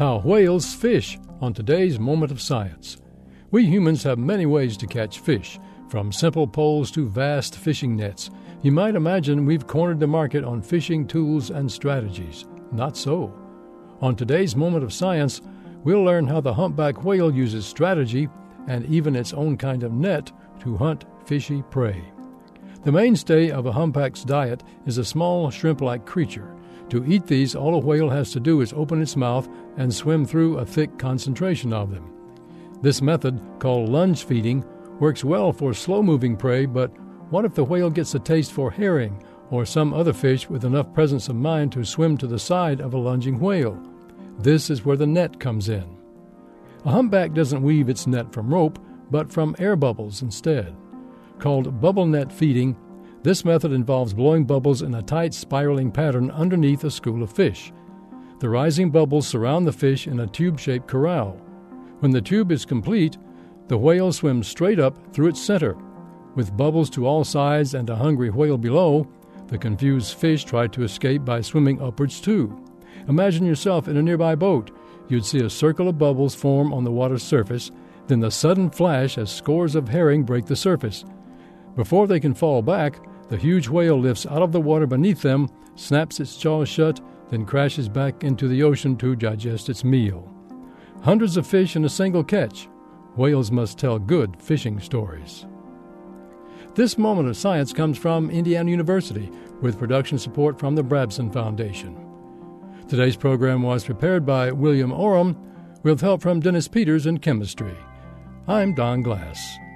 How whales fish on today's Moment of Science. We humans have many ways to catch fish, from simple poles to vast fishing nets. You might imagine we've cornered the market on fishing tools and strategies. Not so. On today's Moment of Science, we'll learn how the humpback whale uses strategy and even its own kind of net to hunt fishy prey. The mainstay of a humpback's diet is a small shrimp-like creature. To eat these, all a whale has to do is open its mouth and swim through a thick concentration of them. This method, called lunge feeding, works well for slow-moving prey, but what if the whale gets a taste for herring or some other fish with enough presence of mind to swim to the side of a lunging whale? This is where the net comes in. A humpback doesn't weave its net from rope, but from air bubbles instead. Called bubble net feeding, this method involves blowing bubbles in a tight spiraling pattern underneath a school of fish. The rising bubbles surround the fish in a tube-shaped corral. When the tube is complete, the whale swims straight up through its center. With bubbles to all sides and a hungry whale below, the confused fish try to escape by swimming upwards too. Imagine yourself in a nearby boat. You'd see a circle of bubbles form on the water's surface, then the sudden flash as scores of herring break the surface. Before they can fall back, the huge whale lifts out of the water beneath them, snaps its jaws shut, then crashes back into the ocean to digest its meal. Hundreds of fish in a single catch. Whales must tell good fishing stories. This Moment of Science comes from Indiana University with production support from the Bradson Foundation. Today's program was prepared by William Oram with help from Dennis Peters in chemistry. I'm Don Glass.